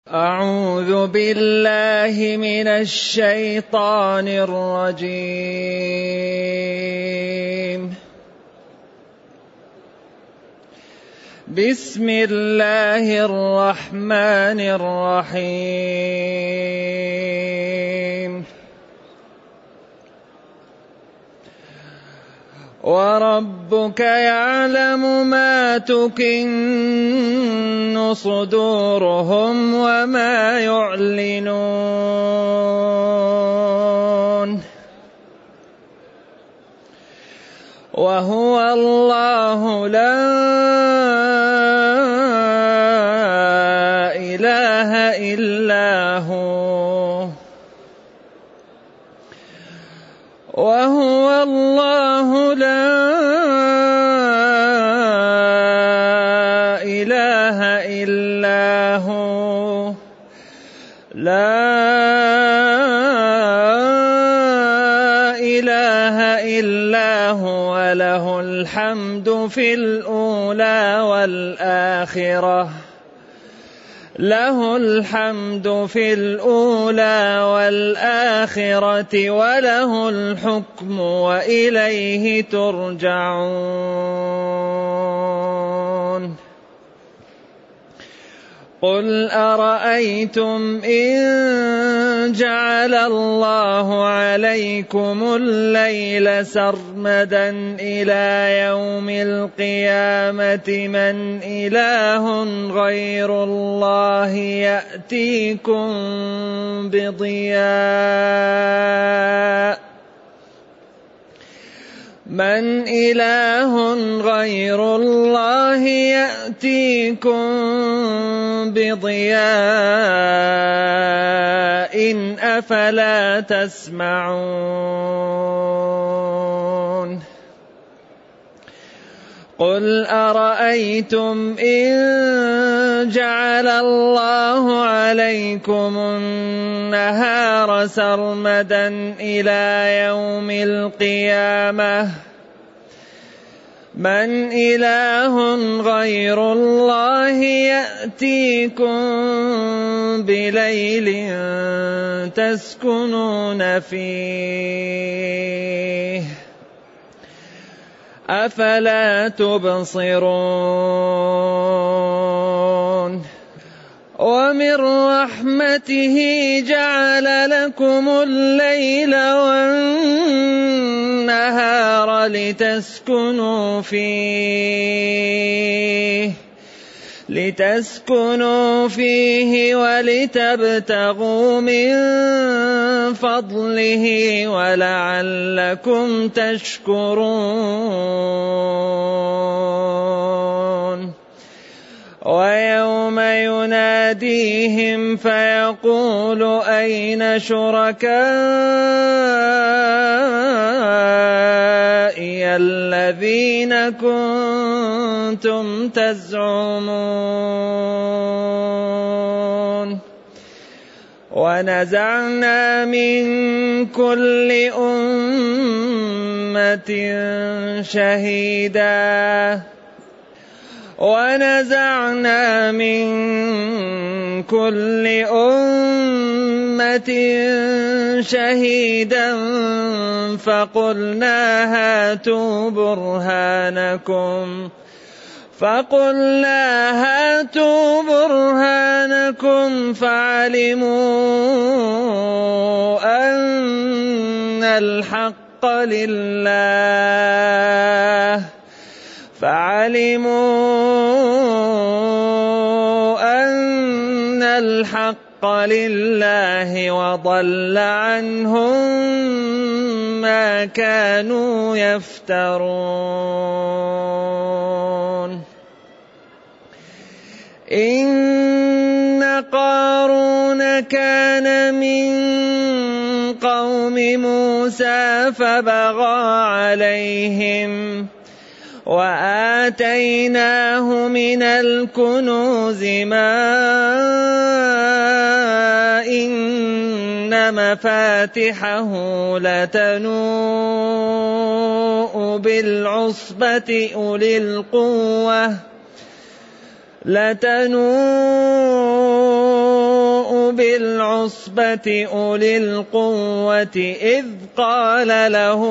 أعوذ بالله من الشيطان الرجيم. بسم الله الرحمن الرحيم. وربك يعلم ما تكن صدورهم وما يعلنون وهو الله لا إله إلا هو وهو الله لا إله إلا هو لا إله إلا هو له الحمد في الأولى والآخرة له الحمد في الأولى والآخرة وله الحكم وإليه ترجعون. قل أرأيتم إن جعل الله عليكم الليل سرمدا إلى يوم القيامة من إله غير الله يأتيكم بضياء من إله غير الله يأتيكم بضياء أفلا تسمعون. قل أرأيتم إن جعل الله عليكم النهار سرمدا إلى يوم القيامة من إله غير الله يأتيكم بليل تسكنون فيه أفلا تبصرون. ومن رحمته جعل لكم الليل والنهار لتسكنوا فيه ولتبتغوا من فضله ولعلكم تشكرون. ويوم يناديهم فيقول أين شركائي الذين كنتم تزعمون ونزعنا من كل أمة شهيدا فقلنا هاتوا برهانكم فعلموا أن الحق لله وضل عنهم ما كانوا يفترون. إن قارون كان من قوم موسى فبغى عليهم وآتيناه من الكنوز ما إن مفاتحه لتنوء بالعصبة أولي القوة لتنوء بالعصبة أولي القوة إذ قال له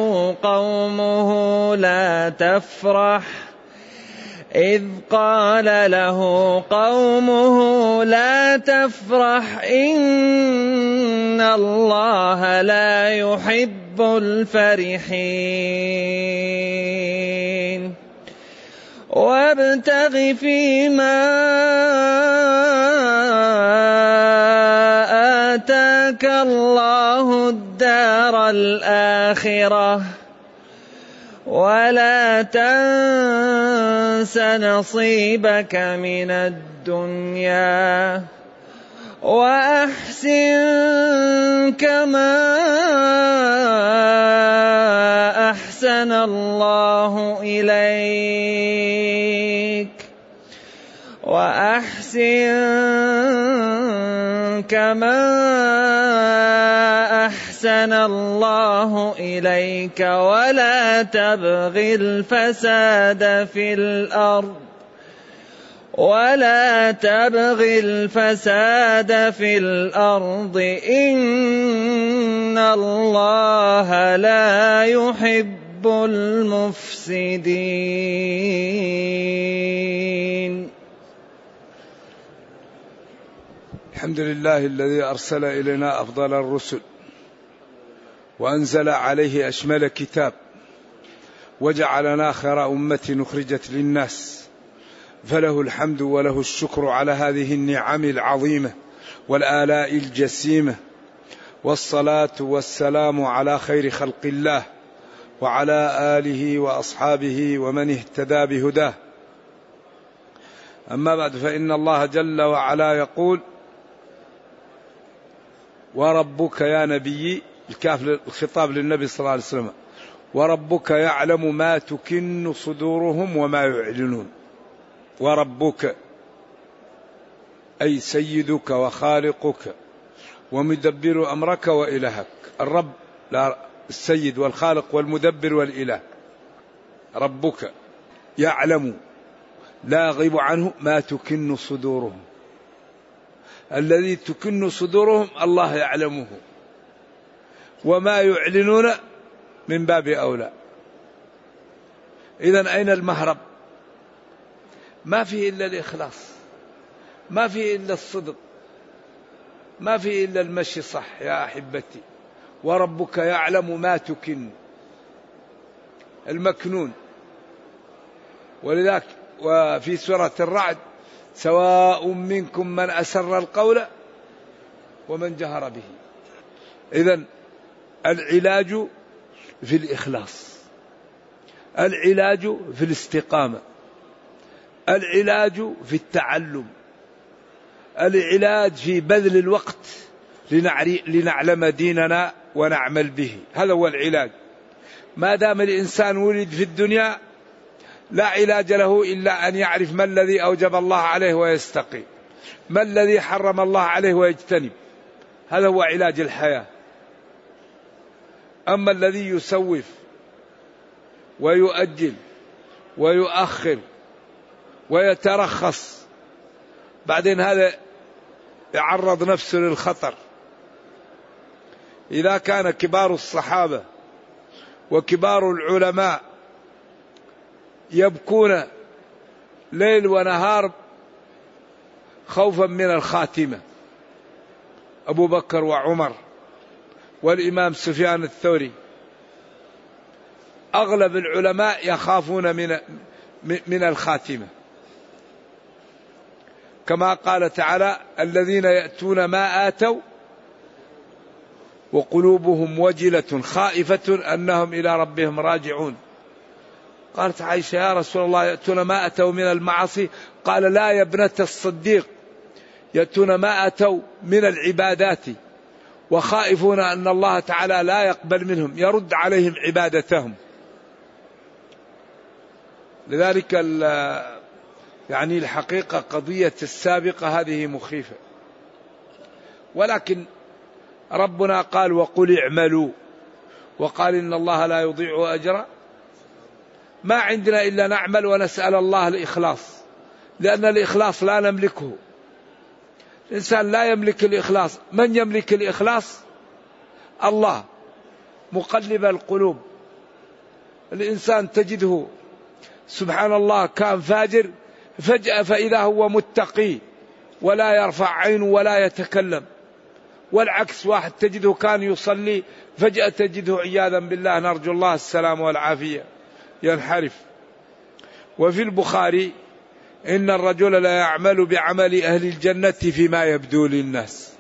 قومه لا تفرح إن الله لا يحب الفرحين وابتغ فيما آتاك الله الدار الآخرة ولا تنس نصيبك من الدنيا وأحسن كما أحسن الله إليك ولا تبغ الفساد في الأرض إن الله لا يحب المفسدين. الحمد لله الذي أرسل إلينا أفضل الرسل وأنزل عليه أشمل كتاب وجعلنا خير أمة أخرجت للناس، فله الحمد وله الشكر على هذه النعم العظيمة والآلاء الجسيمة، والصلاة والسلام على خير خلق الله وعلى آله وأصحابه ومن اهتدى بهداه. أما بعد، فإن الله جل وعلا يقول: وربك يا نبي، الخطاب للنبي صلى الله عليه وسلم، وربك يعلم ما تكن صدورهم وما يعلنون. وربك أي سيدك وخالقك ومدبر أمرك وإلهك. الرب لا، السيد والخالق والمدبر والإله. ربك يعلم لا يغيب عنه ما تكن صدورهم، الذي تكن صدورهم الله يعلمه، وما يعلنون من باب أولى. إذن أين المهرب؟ ما فيه إلا الإخلاص، ما فيه إلا الصدق، ما فيه إلا المشي صح يا أحبتي. وربك يعلم ما تكن، المكنون. ولذلك وفي سورة الرعد: سواء منكم من أسر القول ومن جهر به. إذن العلاج في الإخلاص، العلاج في الاستقامة، العلاج في التعلم، العلاج في بذل الوقت لنعلم ديننا ونعمل به. هذا هو العلاج. ما دام الإنسان ولد في الدنيا لا علاج له إلا أن يعرف ما الذي أوجب الله عليه ويستقيم، ما الذي حرم الله عليه ويجتنب. هذا هو علاج الحياة. أما الذي يسوف ويؤجل ويؤخر ويترخص، بعدين هذا يعرض نفسه للخطر. إذا كان كبار الصحابة وكبار العلماء يبكون ليل ونهار خوفا من الخاتمة، أبو بكر وعمر والإمام سفيان الثوري، أغلب العلماء يخافون من الخاتمة، كما قال تعالى: الذين يأتون ما آتوا وقلوبهم وجلة خائفة أنهم إلى ربهم راجعون. قالت عائشة: يا رسول الله، يأتون ما أتوا من المعاصي؟ قال: لا يا ابنة الصديق، يأتون ما أتوا من العبادات وخائفون أن الله تعالى لا يقبل منهم، يرد عليهم عبادتهم. لذلك يعني الحقيقة قضية السابقة هذه مخيفة، ولكن ربنا قال: وقل اعملوا، وقال: إن الله لا يضيع أجر. ما عندنا إلا نعمل ونسأل الله الإخلاص، لأن الإخلاص لا نملكه، الإنسان لا يملك الإخلاص. من يملك الإخلاص؟ الله مقلب القلوب. الإنسان تجده سبحان الله كان فاجر فجأة فإذا هو متقي ولا يرفع عينه ولا يتكلم، والعكس واحد تجده كان يصلي فجأة تجده عياذا بالله نرجو الله السلام والعافية ينحرف. وفي البخاري إن الرجل لا يعمل بعمل أهل الجنة فيما يبدو للناس،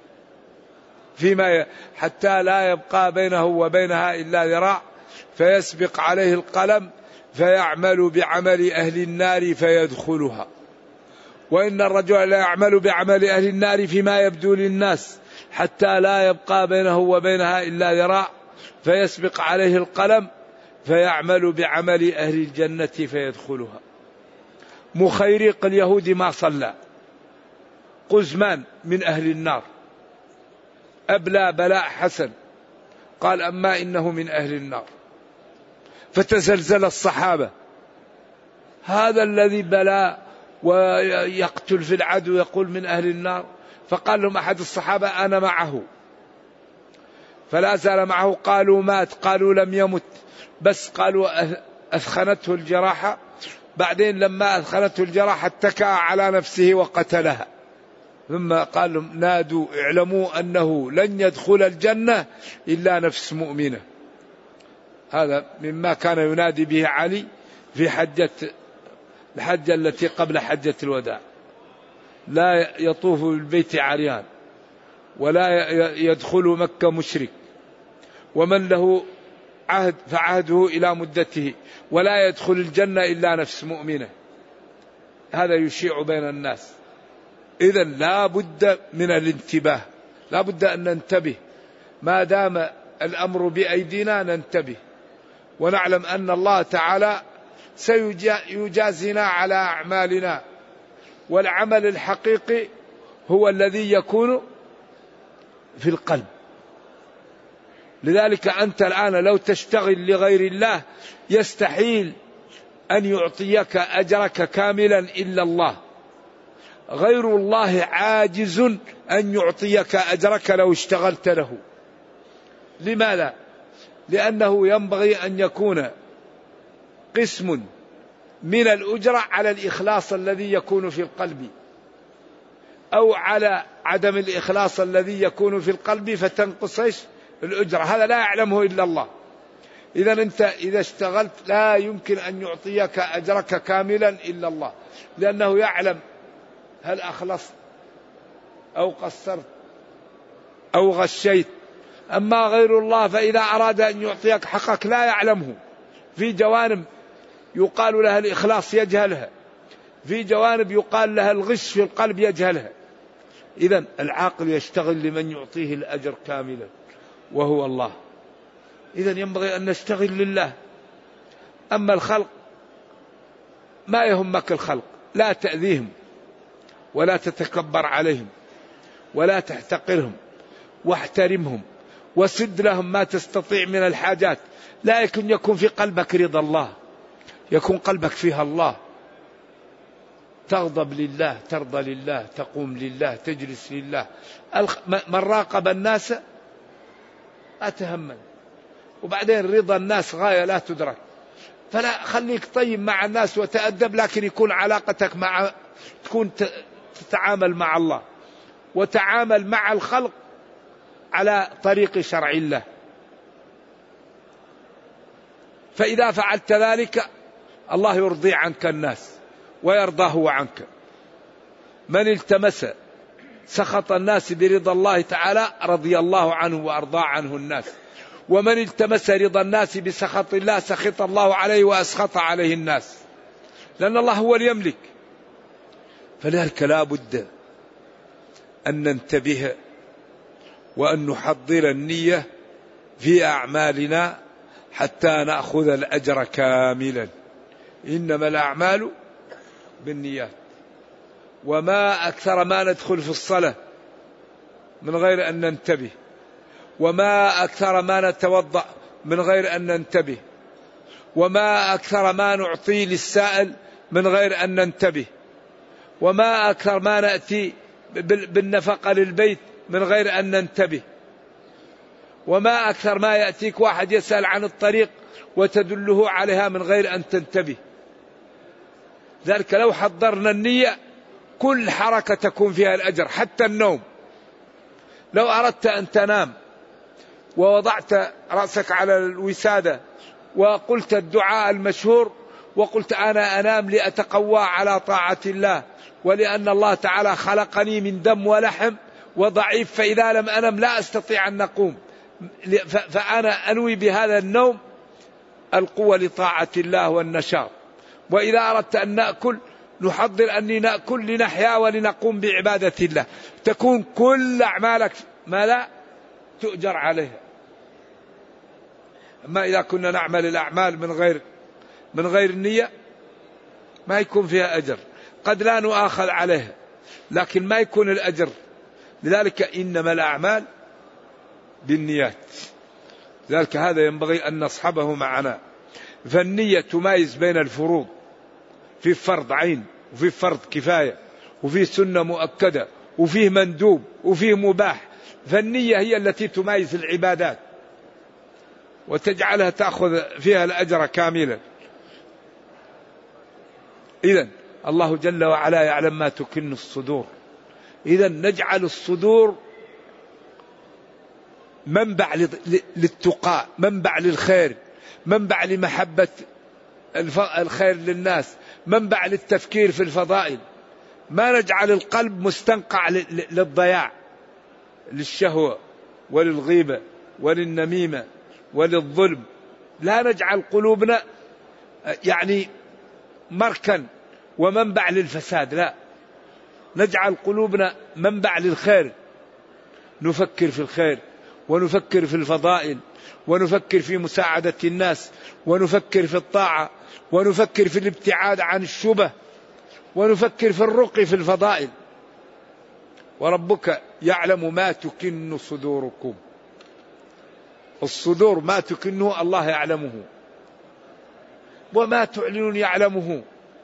حتى لا يبقى بينه وبينها إلا ذراع فيسبق عليه القلم فيعمل بعمل أهل النار فيدخلها. وإن الرجل لا يعمل بعمل أهل النار فيما يبدو للناس حتى لا يبقى بينه وبينها إلا ذراع فيسبق عليه القلم فيعمل بعمل أهل الجنة فيدخلها. مخيرق اليهود ما صلى، قزمان من أهل النار، أبلى بلاء حسن، قال أما إنه من أهل النار. فتزلزل الصحابة، هذا الذي بلى ويقتل في العدو يقول من أهل النار. فقال لهم أحد الصحابة أنا معه، فلا زال معه. قالوا مات، قالوا لم يمت، بس قالوا أثخنته الجراحة. بعدين لما أثخنته الجراحة اتكأ على نفسه وقتلها. ثم قال لهم نادوا اعلموا أنه لن يدخل الجنة إلا نفس مؤمنة. هذا مما كان ينادي به علي في الحجة التي قبل حجة الوداع. لا يطوف بالبيت عريان ولا يدخل مكة مشرك، ومن له عهد فعهده إلى مدته، ولا يدخل الجنة إلا نفس مؤمنة. هذا يشيع بين الناس. إذن لا بد من الانتباه، لا بد أن ننتبه. ما دام الأمر بأيدينا ننتبه ونعلم أن الله تعالى سيجازينا على أعمالنا، والعمل الحقيقي هو الذي يكون في القلب. لذلك أنت الآن لو تشتغل لغير الله يستحيل أن يعطيك أجرك كاملا إلا الله. غير الله عاجز أن يعطيك أجرك لو اشتغلت له. لماذا؟ لأنه ينبغي أن يكون قسم من الأجرة على الإخلاص الذي يكون في القلب، أو على عدم الإخلاص الذي يكون في القلب فتنقص الأجرة. هذا لا يعلمه إلا الله. إذا أنت إذا اشتغلت لا يمكن أن يعطيك أجرك كاملا إلا الله، لأنه يعلم هل أخلصت أو قصرت أو غشيت. أما غير الله فإذا أراد أن يعطيك حقك لا يعلمه. في جوانب يقال لها الإخلاص يجهلها، في جوانب يقال لها الغش في القلب يجهلها. إذن العاقل يشتغل لمن يعطيه الأجر كاملا وهو الله. إذن ينبغي أن نشتغل لله. أما الخلق ما يهمك الخلق، لا تأذيهم ولا تتكبر عليهم ولا تحتقرهم، واحترمهم وسد لهم ما تستطيع من الحاجات، لكن يكون في قلبك رضا الله، يكون قلبك فيها الله. تغضب لله، ترضى لله، تقوم لله، تجلس لله. من راقب الناس أتهمن. وبعدين رضا الناس غاية لا تدرك. فلا خليك طيب مع الناس وتأدب، لكن يكون علاقتك تكون تتعامل مع الله وتعامل مع الخلق على طريق شرع الله. فإذا فعلت ذلك الله يرضي عنك الناس ويرضى هو عنك. من التمس سخط الناس برضا الله تعالى رضي الله عنه وأرضى عنه الناس، ومن التمس رضا الناس بسخط الله سخط الله عليه وأسخط عليه الناس، لأن الله هو يملك. فلذلك لا بد أن ننتبه وأن نحضر النية في أعمالنا حتى نأخذ الأجر كاملا. إنما الأعمال بالنيات. وما أكثر ما ندخل في الصلاة من غير أن ننتبه، وما أكثر ما نتوضأ من غير أن ننتبه، وما أكثر ما نعطي للسائل من غير أن ننتبه، وما أكثر ما نأتي بالنفقة للبيت من غير أن ننتبه. وما أكثر ما يأتيك واحد يسأل عن الطريق وتدله عليها من غير أن تنتبه. ذلك لو حضرنا النية كل حركة تكون فيها الأجر، حتى النوم. لو أردت أن تنام ووضعت رأسك على الوسادة وقلت الدعاء المشهور وقلت أنا أنام لأتقوى على طاعة الله، ولأن الله تعالى خلقني من دم ولحم وضعيف، فإذا لم أنم لا أستطيع أن أقوم، فأنا أنوي بهذا النوم القوة لطاعة الله والنشاط. وإذا أردت أن نأكل نحضر أني نأكل لنحيا ولنقوم بعبادة الله، تكون كل أعمالك ما لا تؤجر عليها. أما إذا كنا نعمل الأعمال من غير نية ما يكون فيها أجر، قد لا نؤاخذ عليها لكن ما يكون الأجر. لذلك إنما الأعمال بالنيات، لذلك هذا ينبغي أن نصحبه معنا. فالنية تمايز بين الفروض، في فرض عين وفي فرض كفاية وفي سنة مؤكدة وفيه مندوب وفيه مباح. فالنية هي التي تمايز العبادات وتجعلها تأخذ فيها الأجر كاملا. إذن الله جل وعلا يعلم ما تكن الصدور. إذن نجعل الصدور منبع للتقاء، منبع للخير، منبع لمحبة الخير للناس، منبع للتفكير في الفضائل. ما نجعل القلب مستنقع للضياع، للشهوة وللغيبة وللنميمة وللظلم. لا نجعل قلوبنا يعني مركن ومنبع للفساد، لا، نجعل قلوبنا منبع للخير، نفكر في الخير ونفكر في الفضائل ونفكر في مساعدة الناس ونفكر في الطاعة ونفكر في الابتعاد عن الشبه ونفكر في الرقي في الفضائل. وربك يعلم ما تكن صدوركم. الصدور ما تكنه الله يعلمه، وما تعلنون يعلمه.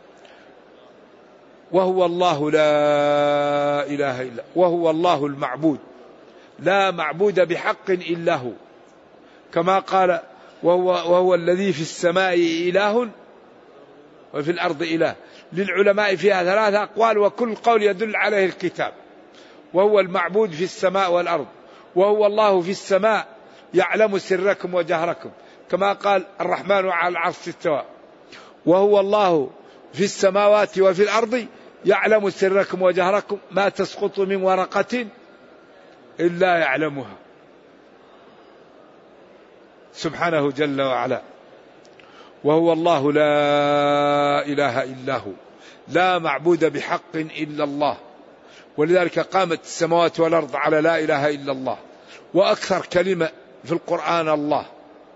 وهو الله لا إله إلا، وهو الله المعبود، لا معبود بحق إلا هو، كما قال وهو الذي في السماء إله وفي الأرض إله. للعلماء فيها 3 أقوال وكل قول يدل عليه الكتاب. وهو المعبود في السماء والأرض، وهو الله في السماء يعلم سركم وجهركم، كما قال الرحمن على العرش استوى. وهو الله في السماوات وفي الأرض يعلم سركم وجهركم، ما تسقط من ورقة إلا يعلمها، سبحانه جل وعلا. وهو الله لا إله إلا هو، لا معبود بحق إلا الله. ولذلك قامت السماوات والأرض على لا إله إلا الله. وأكثر كلمة في القرآن الله،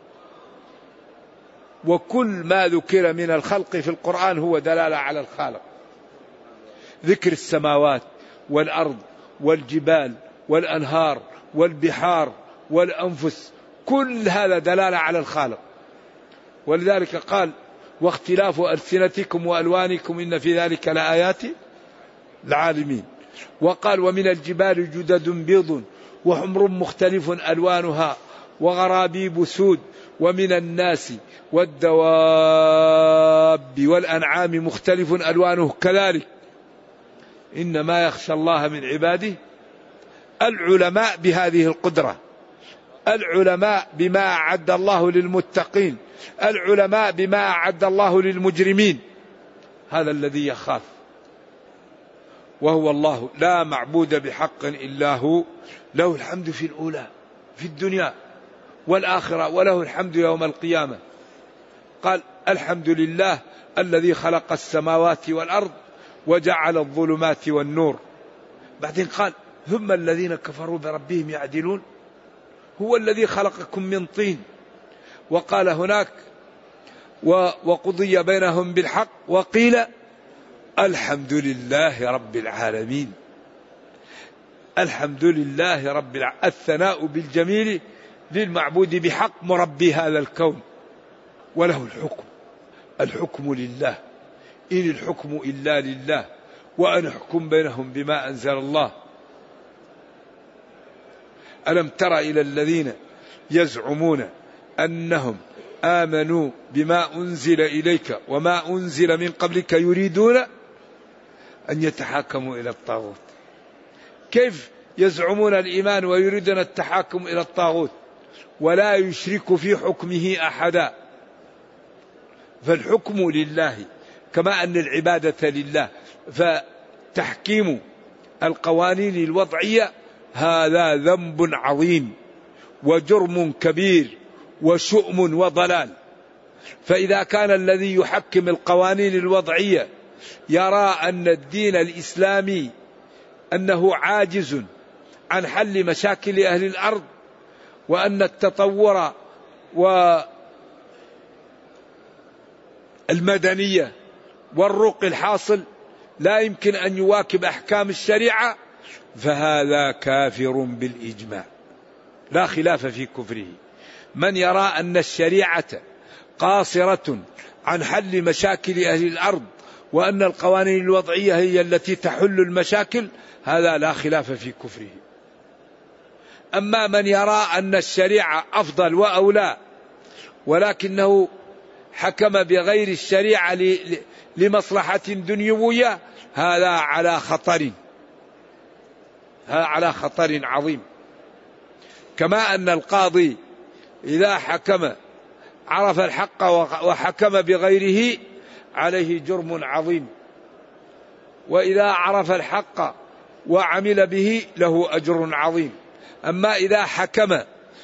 وكل ما ذكر من الخلق في القرآن هو دلالة على الخالق. ذكر السماوات والأرض والجبال والأنهار والبحار والأنفس، كل هذا دلالة على الخالق. ولذلك قال واختلاف ألسنتكم وألوانكم إن في ذلك لآيات العالمين. وقال ومن الجبال جدد بيض وحمر مختلف ألوانها وغرابيب سود ومن الناس والدواب والأنعام مختلف ألوانه كذلك إنما يخشى الله من عباده العلماء بهذه القدرة، العلماء بما أعد الله للمتقين، العلماء بما أعد الله للمجرمين. هذا الذي يخاف. وهو الله لا معبود بحق إلا هو، له الحمد في الأولى في الدنيا والآخرة، وله الحمد يوم القيامة. قال الحمد لله الذي خلق السماوات والأرض وجعل الظلمات والنور. بعدين قال ثم الذين كفروا بربهم يعدلون، هو الذي خلقكم من طين. وقال هناك وقضي بينهم بالحق وقيل الحمد لله رب العالمين. الحمد لله رب العالمين، الثناء بالجميل للمعبود بحق مربي هذا الكون، وله الحكم. الحكم لله، إن الحكم إلا لله وأن أحكم بينهم بما أنزل الله ألم تر إلى الذين يزعمون أنهم آمنوا بما أنزل إليك وما أنزل من قبلك يريدون أن يتحاكموا إلى الطاغوت. كيف يزعمون الإيمان ويريدون التحاكم إلى الطاغوت ولا يشرك في حكمه أحدا؟ فالحكم لله كما أن العبادة لله، فتحكيم القوانين الوضعية هذا ذنب عظيم وجرم كبير وشؤم وضلال. فإذا كان الذي يحكم القوانين الوضعية يرى أن الدين الإسلامي أنه عاجز عن حل مشاكل أهل الأرض، وأن التطور والمدنية والرقي الحاصل لا يمكن أن يواكب أحكام الشريعة، فهذا كافر بالإجماع لا خلاف في كفره. من يرى أن الشريعة قاصرة عن حل مشاكل أهل الأرض وأن القوانين الوضعية هي التي تحل المشاكل، هذا لا خلاف في كفره. أما من يرى أن الشريعة أفضل وأولى ولكنه حكم بغير الشريعة لمصلحة دنيوية، هذا على خطر عظيم. كما أن القاضي إذا حكم عرف الحق وحكم بغيره عليه جرم عظيم، وإذا عرف الحق وعمل به له أجر عظيم. أما إذا حكم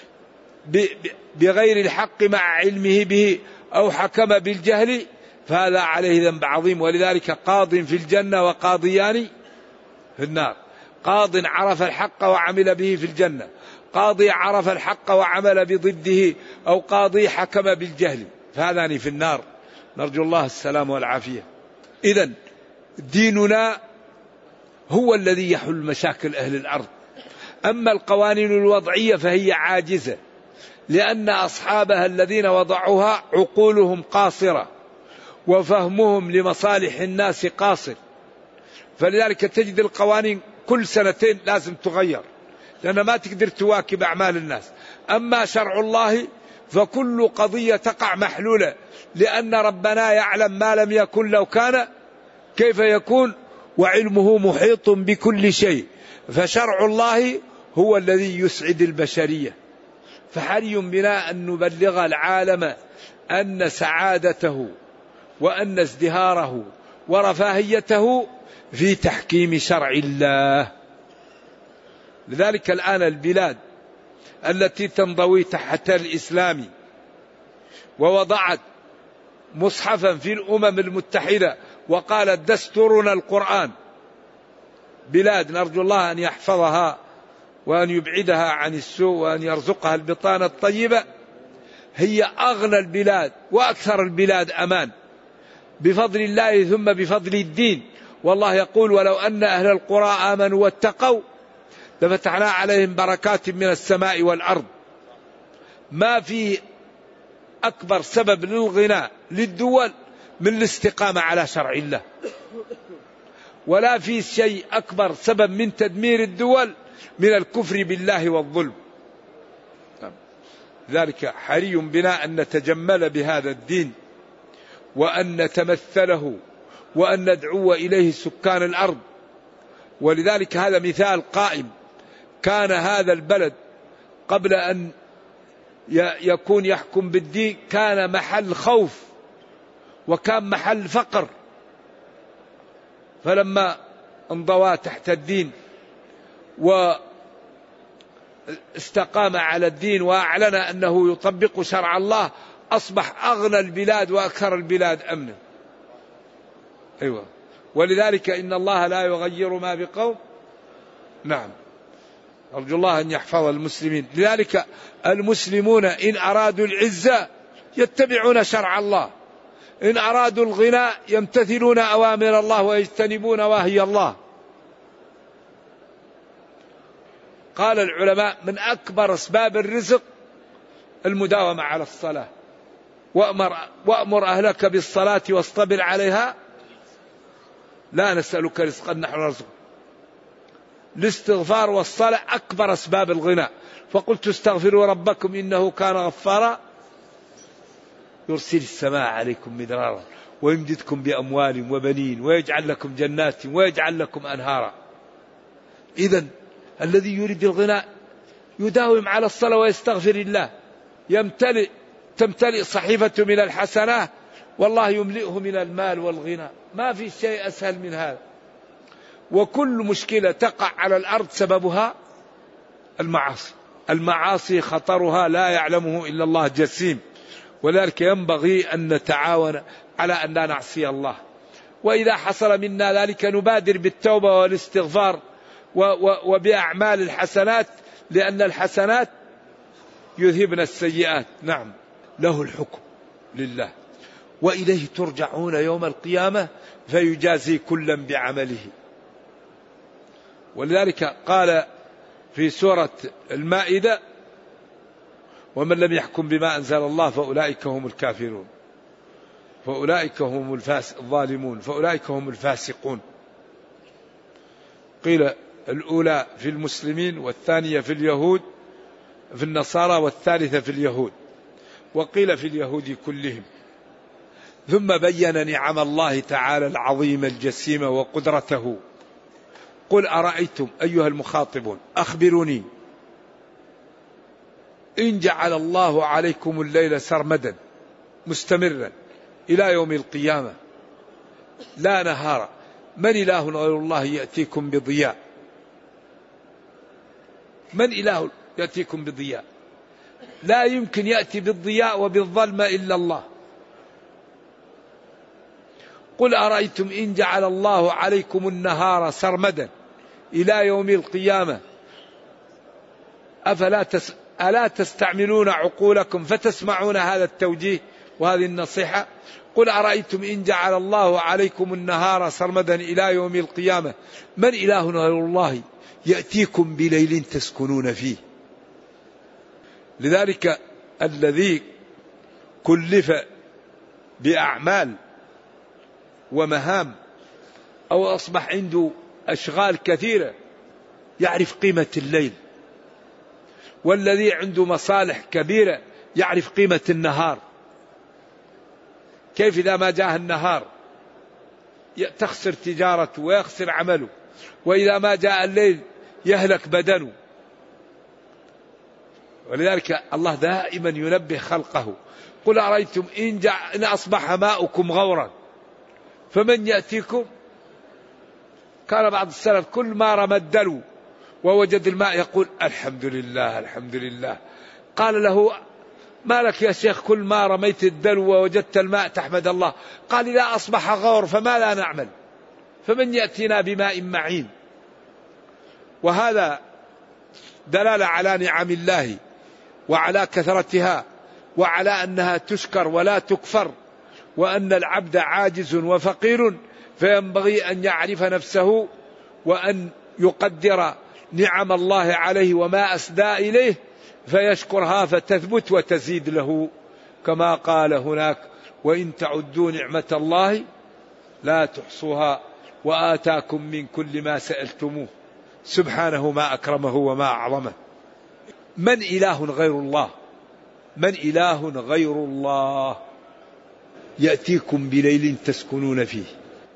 بغير الحق مع علمه به أو حكم بالجهل فهذا عليه ذنب عظيم. ولذلك قاض في الجنة وقاضيان في النار. قاض عرف الحق وعمل به في الجنة، قاضي عرف الحق وعمل بضده، أو قاضي حكم بالجهل، فهذان في النار، نرجو الله السلام والعافية. إذن ديننا هو الذي يحل مشاكل أهل الأرض. أما القوانين الوضعية فهي عاجزة، لأن أصحابها الذين وضعوها عقولهم قاصرة وفهمهم لمصالح الناس قاصر، فلذلك تجد القوانين كل سنتين لازم تغير، لأن ما تقدر تواكب أعمال الناس. أما شرع الله فكل قضية تقع محلولة، لأن ربنا يعلم ما لم يكن لو كان كيف يكون، وعلمه محيط بكل شيء. فشرع الله هو الذي يسعد البشرية، فحري بنا أن نبلغ العالم أن سعادته وأن ازدهاره ورفاهيته في تحكيم شرع الله. لذلك الآن البلاد التي تنضوي تحت الإسلام ووضعت مصحفا في الأمم المتحدة وقالت دستورنا القرآن، بلاد نرجو الله أن يحفظها وأن يبعدها عن السوء وأن يرزقها البطانة الطيبة، هي أغنى البلاد وأكثر البلاد أمان بفضل الله ثم بفضل الدين. والله يقول ولو أن أهل القرى آمنوا واتقوا لفتحنا عليهم بركات من السماء والأرض. ما في أكبر سبب للغناء للدول من الاستقامة على شرع الله، ولا في شيء أكبر سبب من تدمير الدول من الكفر بالله والظلم. ذلك حري بنا أن نتجمل بهذا الدين وأن نتمثله وأن ندعو إليه سكان الأرض. ولذلك هذا مثال قائم. كان هذا البلد قبل أن يكون يحكم بالدين كان محل خوف وكان محل فقر، فلما انضوى تحت الدين واستقام على الدين وأعلن أنه يطبق شرع الله أصبح أغنى البلاد وأكثر البلاد أمنا. أيوة. ولذلك إن الله لا يغير ما بقوم. نعم، أرجو الله أن يحفظ المسلمين. لذلك المسلمون إن أرادوا العزة يتبعون شرع الله، إن أرادوا الغنى يمتثلون أوامر الله ويجتنبون نواهي الله. قال العلماء من أكبر أسباب الرزق المداومة على الصلاة، وأمر أهلك بالصلاة واصطبر عليها لا نسألك رزقا نحن نرزقك. الاستغفار والصلاة أكبر أسباب الغنى. فقلت استغفروا ربكم إنه كان غفارا يرسل السماء عليكم مدرارا ويمددكم بأموال وبنين ويجعل لكم جنات ويجعل لكم أنهارا. إذن الذي يريد الغنى يداوم على الصلاة ويستغفر الله، تمتلئ صحيفته من الحسنات والله يملئه من المال والغنى. ما في شيء أسهل من هذا. وكل مشكلة تقع على الأرض سببها المعاصي. المعاصي خطرها لا يعلمه إلا الله جسيم، ولذلك ينبغي أن نتعاون على أن لا نعصي الله. وإذا حصل منا ذلك نبادر بالتوبة والاستغفار وبأعمال الحسنات، لأن الحسنات يذهبن السيئات. نعم، له الحكم لله، وإليه ترجعون يوم القيامة فيجازي كلا بعمله. ولذلك قال في سورة المائدة: ومن لم يحكم بما أنزل الله فأولئك هم الكافرون، فأولئك هم الظالمون، فأولئك هم الفاسقون. قيل الأولى في المسلمين، والثانية في اليهود في النصارى، والثالثة في اليهود، وقيل في اليهود كلهم. ثم بين نعم الله تعالى العظيمة الجسيمة وقدرته. قل أرأيتم أيها المخاطبون أخبروني إن جعل الله عليكم الليل سرمدا مستمرا إلى يوم القيامة لا نهار، من إله غير الله يأتيكم بضياء؟ من إله يأتيكم بضياء؟ لا يمكن يأتي بالضياء وبالظلمة إلا الله. قل أرأيتم إن جعل الله عليكم النهار سرمدا إلى يوم القيامة ألا تستعملون عقولكم فتسمعون هذا التوجيه وهذه النصيحة؟ قل أرأيتم إن جعل الله عليكم النهار سرمدا إلى يوم القيامة من إله غير الله يأتيكم بليل تسكنون فيه. لذلك الذي كلف بأعمال ومهام أو أصبح عنده أشغال كثيرة يعرف قيمة الليل، والذي عنده مصالح كبيرة يعرف قيمة النهار. كيف إذا ما جاء النهار تخسر تجارته ويخسر عمله، وإذا ما جاء الليل يهلك بدنه. ولذلك الله دائما ينبه خلقه: قل أرأيتم إن أصبح ماؤكم غورا فمن يأتيكم. كان بعض السلف كل ما رمى الدلو ووجد الماء يقول الحمد لله الحمد لله. قال له: ما لك يا شيخ كل ما رميت الدلو ووجدت الماء تحمد الله؟ قال: إذا أصبح غور فما لا نعمل، فمن يأتينا بماء معين. وهذا دلالة على نعم الله وعلى كثرتها وعلى أنها تشكر ولا تكفر، وأن العبد عاجز وفقير، فينبغي أن يعرف نفسه وأن يقدر نعم الله عليه وما أسدى إليه فيشكرها فتثبت وتزيد له، كما قال هناك: وإن تعدوا نعمة الله لا تحصوها وآتاكم من كل ما سألتموه. سبحانه ما أكرمه وما أعظمه. من إله غير الله؟ من إله غير الله يأتيكم بليل تسكنون فيه؟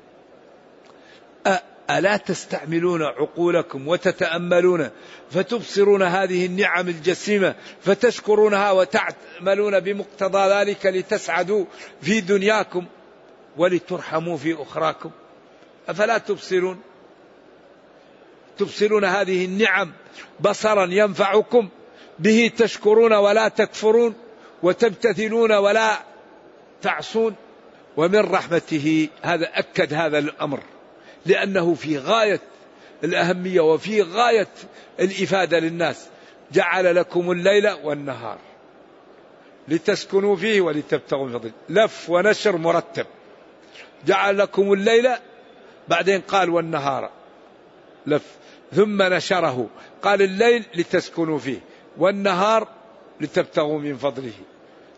ألا تستعملون عقولكم وتتأملون فتبصرون هذه النعم الجسيمة فتشكرونها وتعملون بمقتضى ذلك لتسعدوا في دنياكم ولترحموا في أخراكم؟ أفلا تبصرون؟ تبصرون هذه النعم بصرا ينفعكم به، تشكرون ولا تكفرون، وتمتثلون ولا تعصون. ومن رحمته هذا أكد هذا الأمر لأنه في غاية الأهمية وفي غاية الإفادة للناس: جعل لكم الليل والنهار لتسكنوا فيه ولتبتغوا من فضله. لف ونشر مرتب. جعل لكم الليل، بعدين قال والنهار، لف ثم نشره، قال الليل لتسكنوا فيه والنهار لتبتغوا من فضله.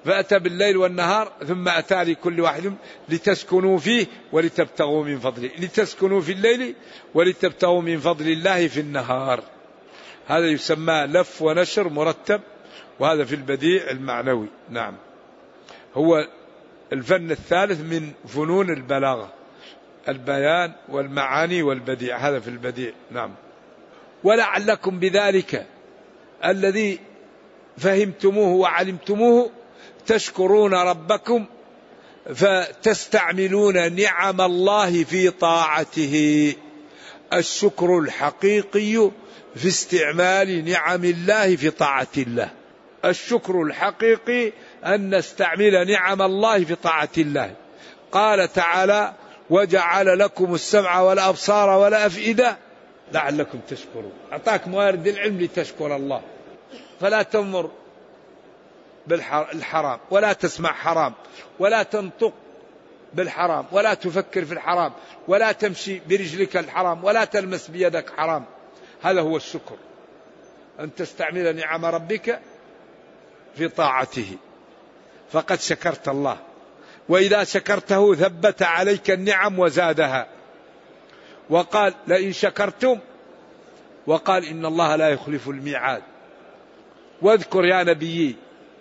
فأتى بالليل والنهار ثم أتى لكل واحد لتسكنوا فيه ولتبتغوا من فضله، لتسكنوا في الليل ولتبتغوا من فضل الله في النهار. هذا يسمى لف ونشر مرتب، وهذا في البديع المعنوي. نعم، هو الفن الثالث من فنون البلاغة، البيان والمعاني والبديع، هذا في البديع. نعم. ولعلكم بذلك الذي فهمتموه وعلمتموه تشكرون ربكم فتستعملون نعم الله في طاعته. الشكر الحقيقي في استعمال نعم الله في طاعة الله. الشكر الحقيقي أن نستعمل نعم الله في طاعة الله. قال تعالى: وجعل لكم السمع والأبصار والأفئدة لعلكم تشكرون. أعطاك موارد العلم لتشكر الله، فلا تنظر بالحرام ولا تسمع حرام ولا تنطق بالحرام ولا تفكر في الحرام ولا تمشي برجلك الحرام ولا تلمس بيدك حرام. هذا هو الشكر، أن تستعمل نعم ربك في طاعته، فقد شكرت الله. وإذا شكرته ثبت عليك النعم وزادها، وقال: لئن شكرتم، وقال: إن الله لا يخلف الميعاد. واذكر يا نبي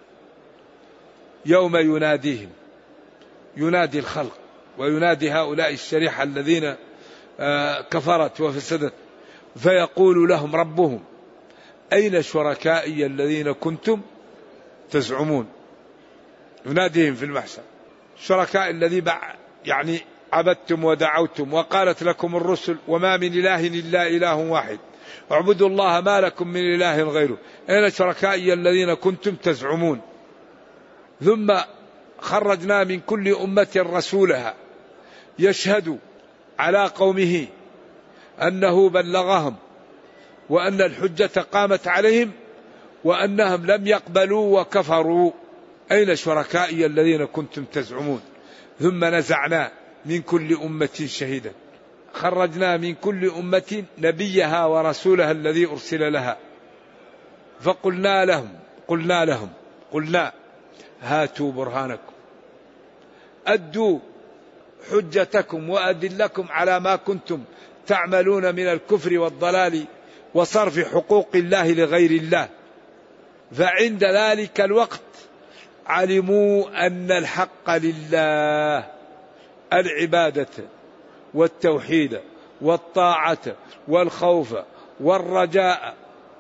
يوم يناديهم، ينادي الخلق وينادي هؤلاء الشريحة الذين كفرت وفسدت، فيقول لهم ربهم: أين شركائي الذين كنتم تزعمون؟ يناديهم في المحشر: شركاء الذي يعني عبدتم ودعوتم، وقالت لكم الرسل: وما من إله إلا إله واحد، اعبدوا الله ما لكم من إله غيره، أين شركائي الذين كنتم تزعمون؟ ثم خرجنا من كل أمة رسولها يشهد على قومه أنه بلغهم وأن الحجة قامت عليهم وأنهم لم يقبلوا وكفروا. أين شركائي الذين كنتم تزعمون؟ ثم نزعنا من كل أمة شهيدا، خرجنا من كل أمة نبيها ورسولها الذي أرسل لها، فقلنا لهم هاتوا برهانكم، أدوا حجتكم وأدلكم على ما كنتم تعملون من الكفر والضلال وصرف حقوق الله لغير الله. فعند ذلك الوقت علموا أن الحق لله، العبادة والتوحيد والطاعة والخوف والرجاء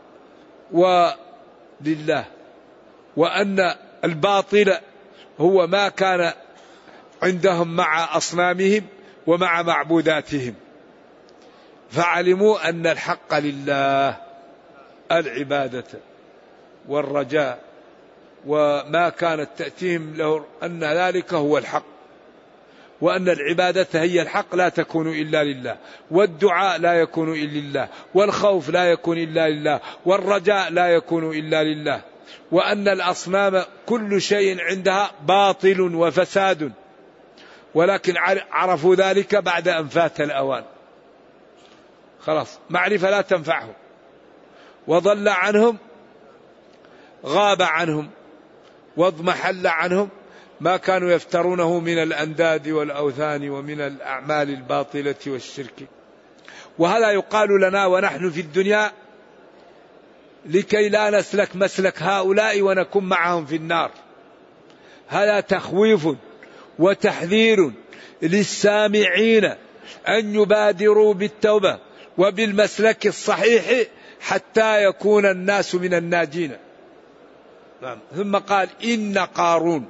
ولله، وأن الباطل هو ما كان عندهم مع أصنامهم ومع معبوداتهم. فعلموا أن الحق لله، العبادة والرجاء وما كانت تأتيهم له، أن ذلك هو الحق، وأن العبادة هي الحق لا تكون إلا لله، والدعاء لا يكون إلا لله، والخوف لا يكون إلا لله، والرجاء لا يكون إلا لله، وأن الأصنام كل شيء عندها باطل وفساد، ولكن عرفوا ذلك بعد أن فات الأوان. خلاص معرفة لا تنفعهم، وضل عنهم، غاب عنهم، واضمحل عنهم ما كانوا يفترونه من الأنداد والأوثان ومن الأعمال الباطلة والشرك. وهذا يقال لنا ونحن في الدنيا لكي لا نسلك مسلك هؤلاء ونكون معهم في النار. هذا تخويف وتحذير للسامعين أن يبادروا بالتوبة وبالمسلك الصحيح حتى يكون الناس من الناجين. ثم قال: إن قارون،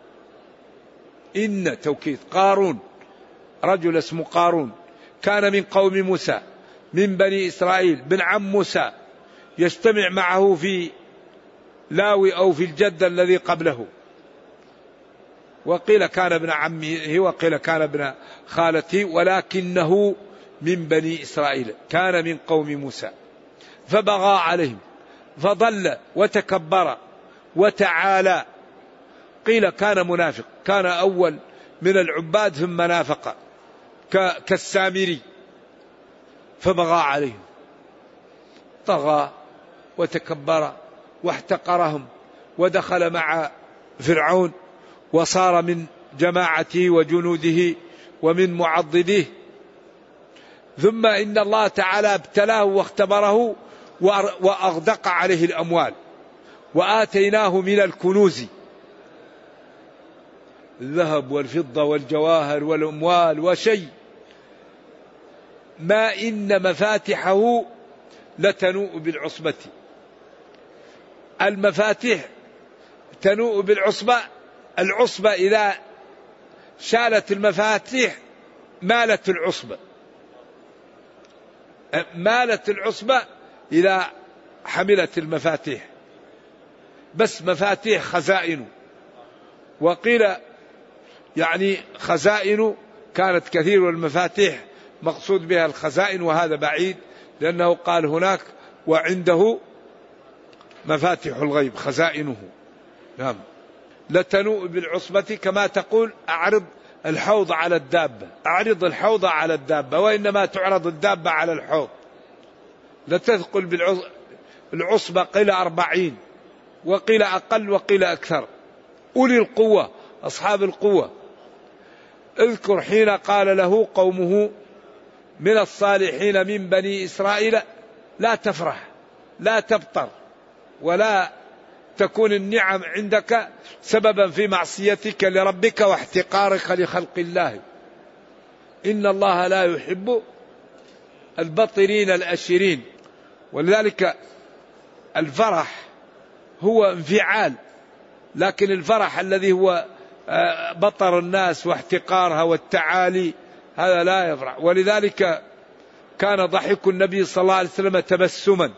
إن توكيد، قارون رجل اسمه قارون كان من قوم موسى من بني إسرائيل، بن عم موسى، يجتمع معه في لاوي أو في الجد الذي قبله، وقيل كان ابن عمه وقيل كان ابن خالته، ولكنه من بني إسرائيل، كان من قوم موسى، فبغى عليهم فضل وتكبر وتعالى. قيل كان منافق، كان أول من العباد ثم نافق كالسامري، فبغى عليهم، طغى وتكبر واحتقرهم، ودخل مع فرعون وصار من جماعته وجنوده ومن معضديه. ثم إن الله تعالى ابتلاه واختبره وأغدق عليه الأموال، وآتيناه من الكنوز الذهب والفضة والجواهر والأموال وشيء ما إن مفاتحه لتنوء بالعصبة. المفاتيح تنوء بالعصبة، العصبة إذا شالت المفاتيح مالت العصبة، مالت العصبة إذا حملت المفاتيح، بس مفاتيح خزائن. وقيل يعني خزائن كانت كثير، والمفاتيح مقصود بها الخزائن، وهذا بعيد لأنه قال هناك وعنده مفاتيح الغيب خزائنه. نعم. لتنوء بالعصبة كما تقول أعرض الحوض على الدابة، أعرض الحوض على الدابة، وإنما تعرض الدابة على الحوض. لتثقل بالعصبة قيل 40 وقيل أقل وقيل أكثر. أولي القوة أصحاب القوة. اذكر حين قال له قومه من الصالحين من بني إسرائيل لا تفرح لا تبطر ولا تكون النعم عندك سببا في معصيتك لربك واحتقارك لخلق الله، إن الله لا يحب البطرين الأشرين. ولذلك الفرح هو انفعال، لكن الفرح الذي هو بطر الناس واحتقارها والتعالي هذا لا يفرح. ولذلك كان ضحك النبي صلى الله عليه وسلم تبسما.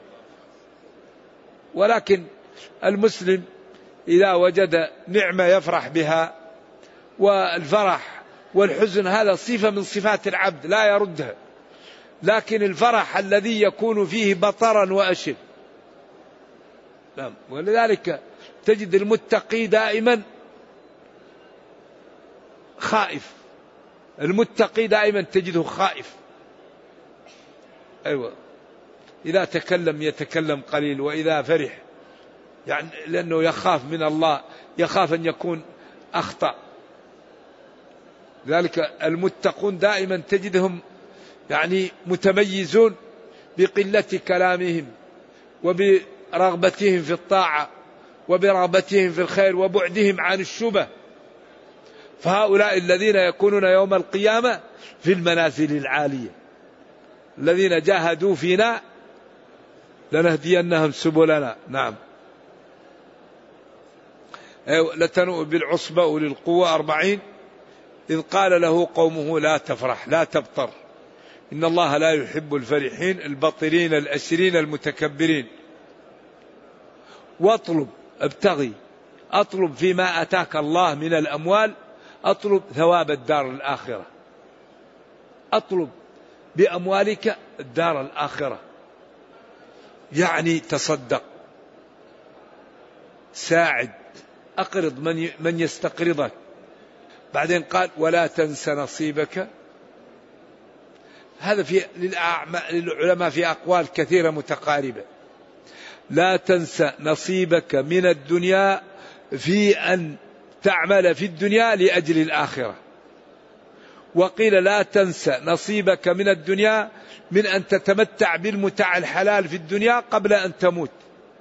ولكن المسلم إذا وجد نعمة يفرح بها، والفرح والحزن هذا صفة من صفات العبد لا يردها، لكن الفرح الذي يكون فيه بطرا وأشد. ولذلك تجد المتقي دائما خائف، المتقي دائما تجده خائف. أيوة، إذا تكلم يتكلم قليل، وإذا فرح يعني لأنه يخاف من الله، يخاف أن يكون أخطأ. ذلك المتقون دائما تجدهم يعني متميزون بقلة كلامهم وبرغبتهم في الطاعة وبرغبتهم في الخير وبعدهم عن الشبه. فهؤلاء الذين يكونون يوم القيامة في المنازل العالية، الذين جاهدوا فينا لنهدينهم سبلنا. نعم. لتنوء بالعصبة أولي القوة 40 إذ قال له قومه لا تفرح لا تبطر إن الله لا يحب الفرحين البطرين الأشرين المتكبرين. واطلب ابتغي، أطلب فيما أتاك الله من الأموال، أطلب ثواب الدار الآخرة، أطلب بأموالك الدار الآخرة، يعني تصدق، ساعد، أقرض من يستقرضك. بعدين قال ولا تنس نصيبك. هذا في للعلماء في أقوال كثيرة متقاربة. لا تنس نصيبك من الدنيا في أن تعمل في الدنيا لأجل الآخرة. وقيل لا تنس نصيبك من الدنيا من أن تتمتع بالمتاع الحلال في الدنيا قبل أن تموت.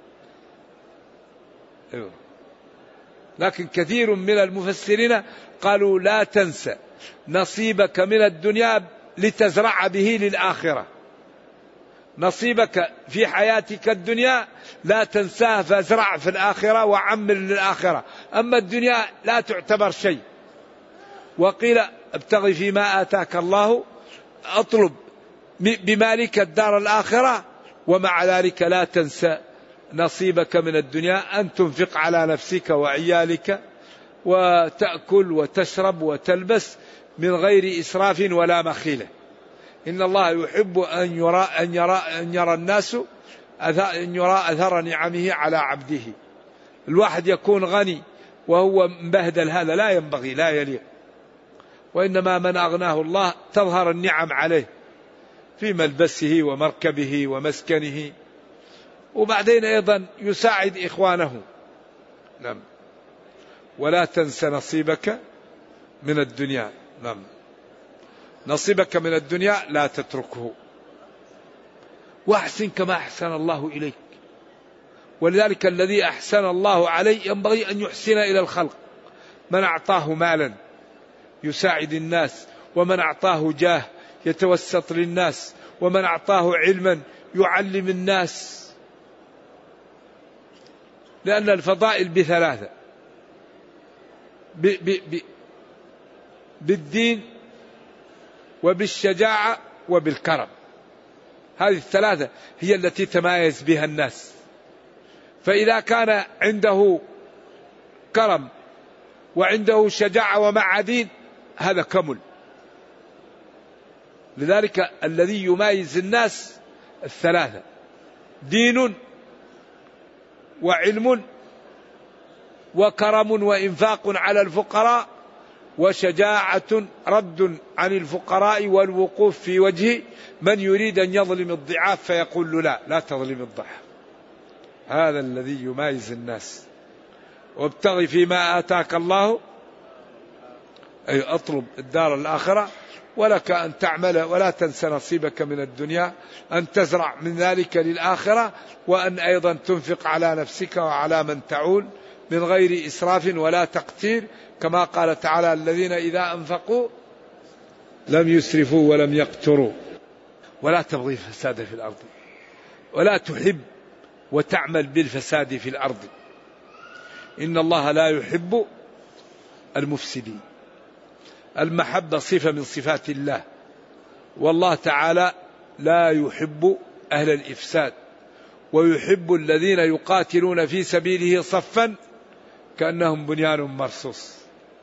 لكن كثير من المفسرين قالوا لا تنس نصيبك من الدنيا لتزرع به للآخرة. نصيبك في حياتك الدنيا لا تنساه، فازرع في الآخرة وعمل للآخرة، أما الدنيا لا تعتبر شيء. وقيل ابتغي فيما آتاك الله، أطلب بمالك الدار الآخرة، ومع ذلك لا تنسى نصيبك من الدنيا أن تنفق على نفسك وعيالك وتأكل وتشرب وتلبس من غير إسراف ولا مخيلة. إن الله يحب أن يرى الناس أن يرى أثر نعمه على عبده. الواحد يكون غني وهو مبهدل، هذا لا ينبغي لا يليق. وإنما من أغناه الله تظهر النعم عليه في ملبسه ومركبه ومسكنه، وبعدين أيضا يساعد إخوانه. نعم. ولا تنس نصيبك من الدنيا. نعم، نصيبك من الدنيا لا تتركه، واحسن كما أحسن الله إليك. ولذلك الذي أحسن الله عليه ينبغي أن يحسن إلى الخلق. من أعطاه مالا يساعد الناس، ومن أعطاه جاه يتوسط للناس، ومن أعطاه علما يعلم الناس. لأن الفضائل بثلاثة: بالدين وبالشجاعة وبالكرم. هذه الثلاثة هي التي تمايز بها الناس. فإذا كان عنده كرم وعنده شجاعة ومع دين، هذا كمل. لذلك الذي يمايز الناس الثلاثة: دين وعلم وكرم وإنفاق على الفقراء وشجاعة رد عن الفقراء والوقوف في وجه من يريد أن يظلم الضعاف فيقول له لا تظلم الضعاف. هذا الذي يمايز الناس. وابتغ فيما آتاك الله، أي أطلب الدار الآخرة، ولك أن تعمل ولا تنس نصيبك من الدنيا، أن تزرع من ذلك للآخرة، وأن أيضا تنفق على نفسك وعلى من تعول من غير إسراف ولا تقتير، كما قال تعالى: الذين إذا أنفقوا لم يسرفوا ولم يقتروا. ولا تبغي الفساد في الأرض، ولا تحب وتعمل بالفساد في الأرض، إن الله لا يحب المفسدين. المحبة صفة من صفات الله، والله تعالى لا يحب أهل الإفساد، ويحب الذين يقاتلون في سبيله صفا كأنهم بنيان مرصوص.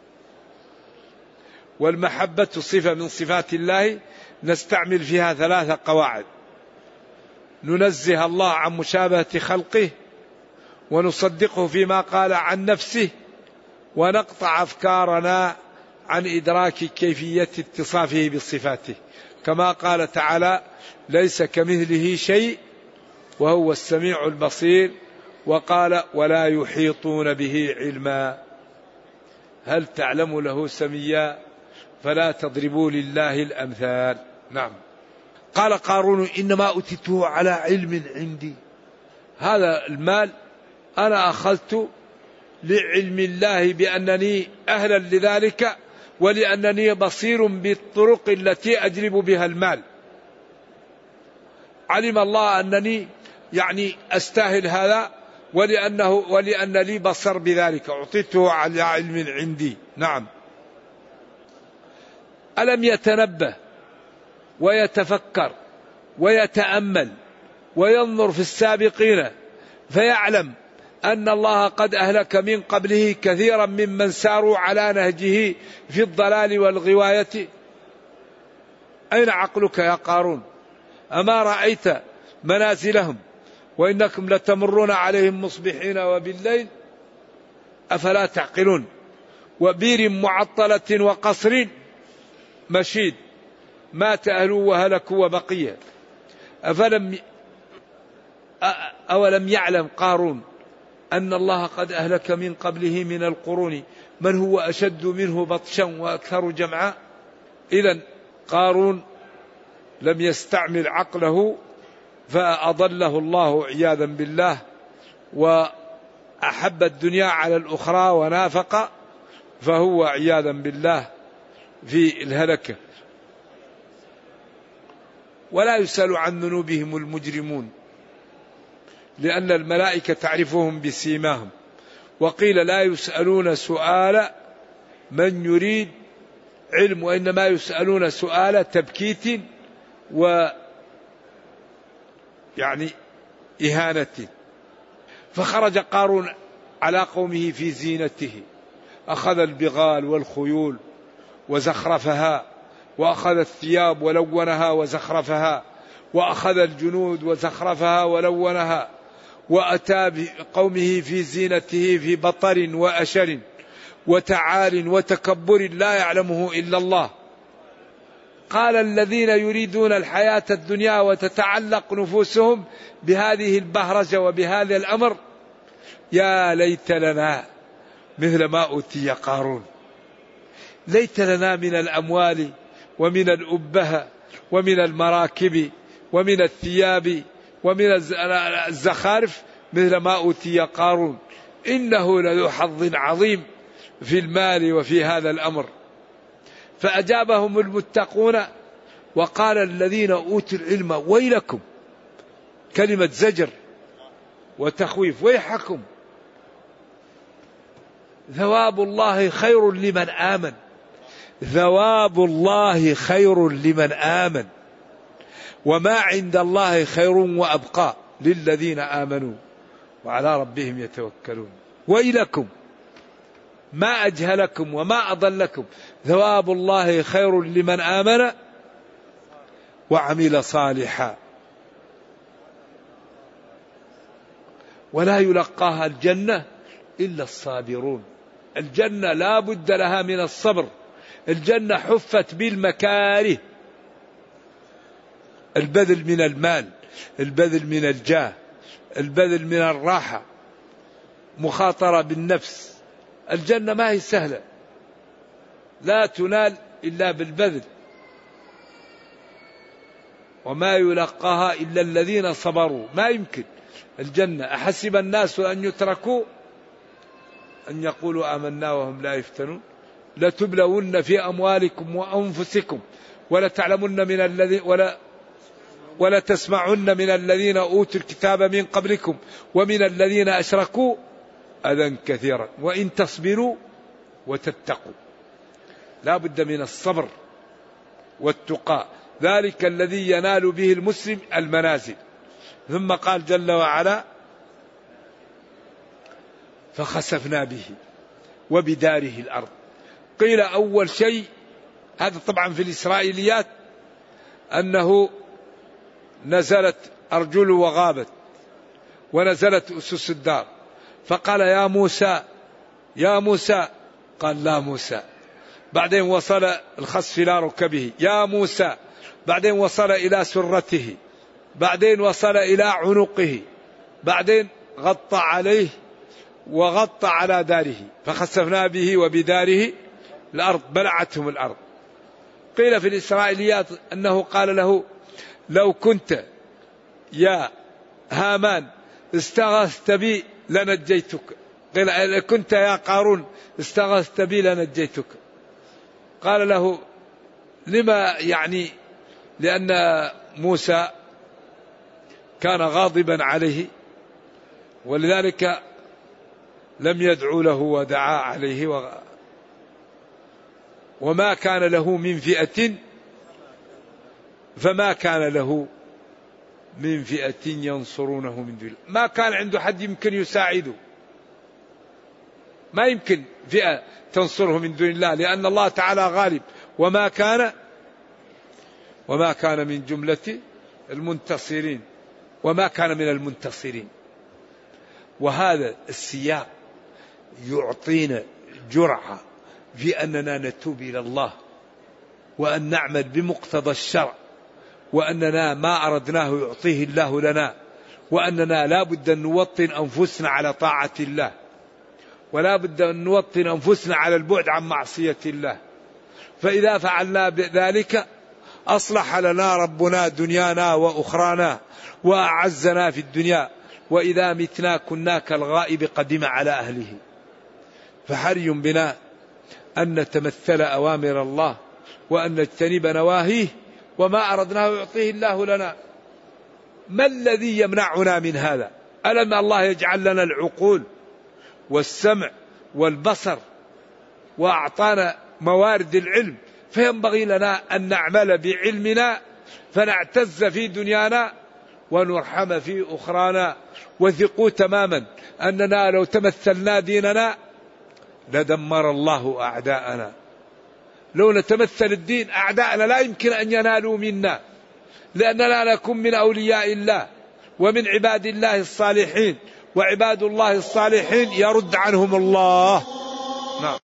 والمحبة صفة من صفات الله نستعمل فيها 3 قواعد: ننزه الله عن مشابهة خلقه، ونصدقه فيما قال عن نفسه، ونقطع أفكارنا عن إدراك كيفية اتصافه بصفاته، كما قال تعالى: ليس كمثله شيء وهو السميع البصير. وقال: ولا يحيطون به علما. هل تعلم له سميا؟ فلا تضربوا لله الأمثال. نعم. قال قارون: إنما أوتيته على علم عندي. هذا المال أنا أخذت لعلم الله بأنني أهلا لذلك، ولأنني بصير بالطرق التي أجلب بها المال. علم الله أنني أستاهل هذا، ولأن لي بصر بذلك أعطيته على علم عندي. نعم. ألم يتنبه ويتفكر ويتأمل وينظر في السابقين فيعلم أن الله قد أهلك من قبله كثيرا ممن ساروا على نهجه في الضلال والغواية؟ أين عقلك يا قارون؟ أما رأيت منازلهم وإنكم لتمرون عليهم مصبحين وبالليل، أفلا تعقلون؟ وبير معطلة وقصر مشيد مات أهله وهلكوا وبقية. أولم يعلم قارون أن الله قد أهلك من قبله من القرون من هو أشد منه بطشا وأكثر جمعا؟ إذن قارون لم يستعمل عقله فأضله الله عياذا بالله، وأحب الدنيا على الأخرى ونافق، فهو عياذا بالله في الهلكة. ولا يسأل عن ذنوبهم المجرمون، لأن الملائكة تعرفهم بسيماهم. وقيل لا يسألون سؤال من يريد علم، وإنما يسألون سؤال تبكيت إهانة. فخرج قارون على قومه في زينته، أخذ البغال والخيول وزخرفها، وأخذ الثياب ولونها وزخرفها، وأخذ الجنود وزخرفها ولونها، وأتى بقومه في زينته في بطر وأشر وتعال وتكبر لا يعلمه إلا الله. قال الذين يريدون الحياة الدنيا وتتعلق نفوسهم بهذه البهرجة وبهذا الأمر: يا ليت لنا مثل ما أوتي قارون. ليت لنا من الأموال ومن الأبهة ومن المراكب ومن الثياب ومن الزخارف مثل ما أوتي قارون إنه لذو حظ عظيم في المال وفي هذا الأمر. فأجابهم المتقون وقال الذين أوتوا العلم ويلكم، كلمة زجر وتخويف، ويحكم، ثواب الله خير لمن آمن، ثواب الله خير لمن آمن، وما عند الله خير وأبقى للذين آمنوا وعلى ربهم يتوكلون. ويلكم ما أجهلكم وما أضلكم، ثواب الله خير لمن آمن وعمل صالحا ولا يلقاها الجنة إلا الصابرون. الجنة لا بد لها من الصبر. الجنة حفت بالمكاره، البذل من المال، البذل من الجاه، البذل من الراحة، مخاطرة بالنفس. الجنة ما هي سهلة، لا تنال إلا بالبذل، وما يلقاها إلا الذين صبروا. ما يمكن الجنة. أحسب الناس أن يتركوا أن يقولوا آمنا وهم لا يفتنون لتبلون في أموالكم وأنفسكم ولتعلمن من الذين ولا تسمعن من الذين أوتوا الكتاب من قبلكم ومن الذين أشركوا أذى كثيرا وإن تصبروا وتتقوا. لا بد من الصبر والتقى، ذلك الذي ينال به المسلم المنازل. ثم قال جل وعلا فخسفنا به وبداره الأرض. قيل أول شيء، هذا طبعا في الإسرائيليات، أنه نزلت أرجله وغابت ونزلت أسس الدار، فقال يا موسى يا موسى، قال لا موسى. بعدين وصل الخسف إلى ركبه يا موسى، بعدين وصل إلى سرته، بعدين وصل إلى عنقه، بعدين غطى عليه وغطى على داره. فخسفنا به وبداره الأرض، بلعتهم الأرض. قيل في الإسرائيليات أنه قال له لو كنت يا هامان استغثت بي لنجيتك، قيل كنت يا قارون استغثت بي لنجيتك. قال له لما؟ يعني لأن موسى كان غاضبا عليه ولذلك لم يدعو له ودعا عليه، وما كان له من فئة، فما كان له من فئة ينصرونه من دون الله. ما كان عنده حد يمكن يساعده، ما يمكن فئة تنصره من دون الله، لأن الله تعالى غالب. وما كان من جملة المنتصرين، وما كان من المنتصرين. وهذا السياق يعطينا جرعة في أننا نتوب إلى الله وأن نعمل بمقتضى الشرع، وأننا ما أردناه يعطيه الله لنا، وأننا لا بد أن نوطن أنفسنا على طاعة الله، ولا بد أن نوطن أنفسنا على البعد عن معصية الله. فإذا فعلنا ذلك أصلح لنا ربنا دنيانا وأخرانا وأعزنا في الدنيا، وإذا متنا كنا كالغائب قدم على أهله. فحري بنا أن نتمثل أوامر الله وأن نجتنب نواهيه، وما أردناه يعطيه الله لنا. ما الذي يمنعنا من هذا؟ ألم الله يجعل لنا العقول والسمع والبصر وأعطانا موارد العلم؟ فينبغي لنا أن نعمل بعلمنا فنعتز في دنيانا ونرحم في أخرانا. وثقوا تماما أننا لو تمثلنا ديننا لدمر الله أعداءنا. لو نتمثل الدين أعداءنا لا يمكن أن ينالوا منا، لأننا نكون من أولياء الله ومن عباد الله الصالحين، وعباد الله الصالحين يرد عنهم الله. نعم.